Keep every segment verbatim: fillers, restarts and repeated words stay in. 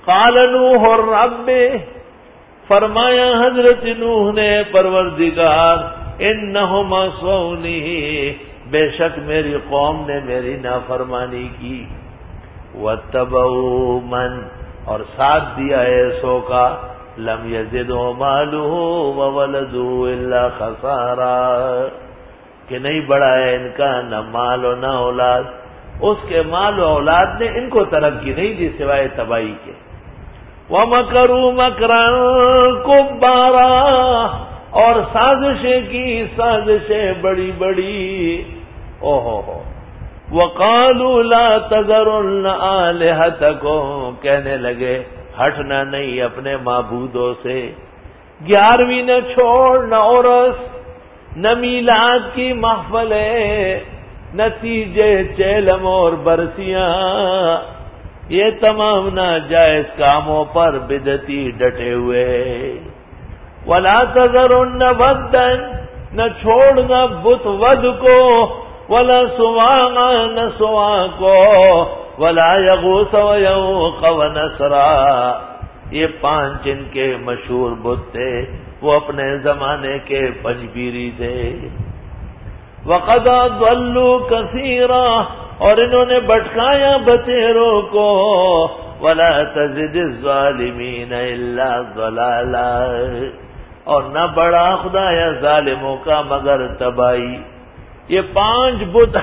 قال نوح رب، فرمایا حضرت نوح نے پروردگار، انہم عصونی، بے شک میری قوم نے میری نافرمانی کی، واتبعوا من، اور ساتھ دیا ایسو کا، لم یزدہ مالہ وولدہ الا خسارا، کہ نہیں بڑھایا ان کا نہ مال و نہ اولاد، اس کے مال و اولاد نے ان کو ترقی نہیں دی سوائے تباہی کے۔ وَمَكَرُوا مَكْرًا كُبَّارًا، اور سازشیں کی سازشیں بڑی بڑی، او ہو ہو۔ وَقَالُوا لَا تَذَرُنَّ آلِهَتَكُمْ، کہنے لگے ہٹنا نہیں اپنے معبودوں سے، گیارہویں نہ چھوڑ، نہ عرس، نہ میلاد کی محفلیں، نتیجے چیلم اور برسیاں، یہ تمام ناجائز کاموں پر بدعتی ڈٹے ہوئے۔ وَلَا تَذَرُنَّ وَدًّا، نہ چھوڑنا بت ود کو، وَلَا سُوَاعًا، نہ سُواع کو، وَلَا يَغُوثَ وَيَعُوقَ وَنَسْرًا، یہ پانچ ان کے مشہور بت تھے، وہ اپنے زمانے کے پنجبیری تھے۔ وَقَدْ أَضَلُّوا كَثِيرًا، اور انہوں نے بھٹکایا بتیروں کو، وَلَا تَزِدِ الظَّالِمِينَ إِلَّا ضَلَالًا، اور نہ بڑا خدایا ظالموں کا مگر تباہی۔ یہ پانچ بت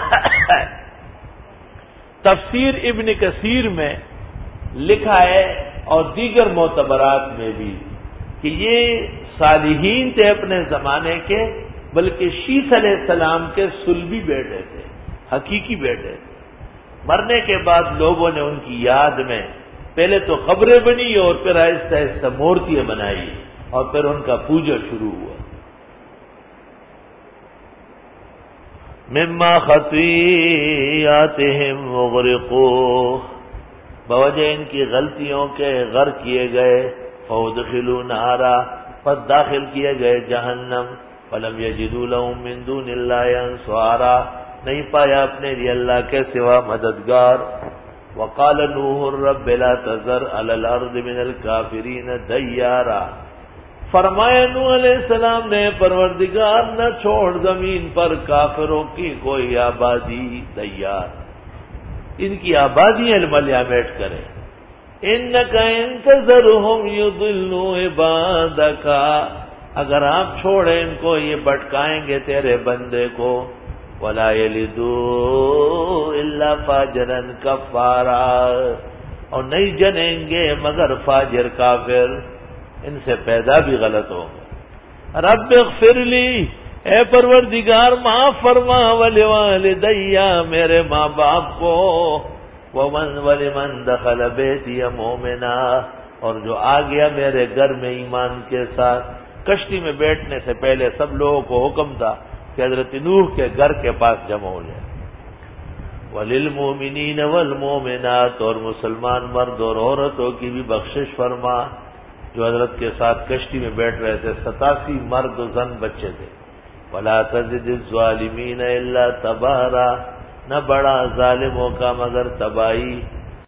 تفسیر ابن کثیر میں لکھا ہے اور دیگر معتبرات میں بھی کہ یہ صالحین تھے اپنے زمانے کے، بلکہ شیث علیہ السلام کے صلبی بیٹے تھے، حقیقی بیٹے تھے۔ مرنے کے بعد لوگوں نے ان کی یاد میں پہلے تو قبریں بنی اور پھر آہستہ آہستہ مورتیاں بنائی اور پھر ان کا پوجا شروع ہوا۔ مما خطیئاتہم مغرقوا، بوجہ ان کی غلطیوں کے غرق کیے گئے، فادخلوا نارا، پس داخل کیے گئے جہنم، فلم یجدوا لهم من دون اللہ انصارا، نہیں پایا اپنے لیے اللہ کے سوا مددگار۔ وقال نوح رب لا تذر علی الارض من الکافرین دیارا، فرمایا نوح علیہ السلام نے پروردگار نہ چھوڑ زمین پر کافروں کی کوئی آبادی، دیار، ان کی آبادی الملیہ میٹ کرے۔ انک ان تذرہم یضلوا عبادک، اگر آپ چھوڑیں ان کو یہ بھٹکائیں گے تیرے بندے کو، ولا یلدوا الا فاجرا کفارا، اور نہیں جنیں گے مگر فاجر کافر، ان سے پیدا بھی غلط ہو۔ رب اغفر لی، اے پروردگار معاف فرما، ولوالدی، میرے ماں باپ کو، ومن ولمن دخل بیتی مومنا، اور جو آ گیا میرے گھر میں ایمان کے ساتھ۔ کشتی میں بیٹھنے سے پہلے سب لوگوں کو حکم تھا کہ حضرت نوح کے گھر کے پاس جمع ہو جائے۔ وللمؤمنین والمؤمنات، اور مسلمان مرد اور عورتوں کی بھی بخشش فرما جو حضرت کے ساتھ کشتی میں بیٹھ رہے تھے، ستاسی مرد و زن بچے تھے۔ ولا تزد الظالمین الا تبارا، نہ بڑا ظالموں کا مگر تباہی۔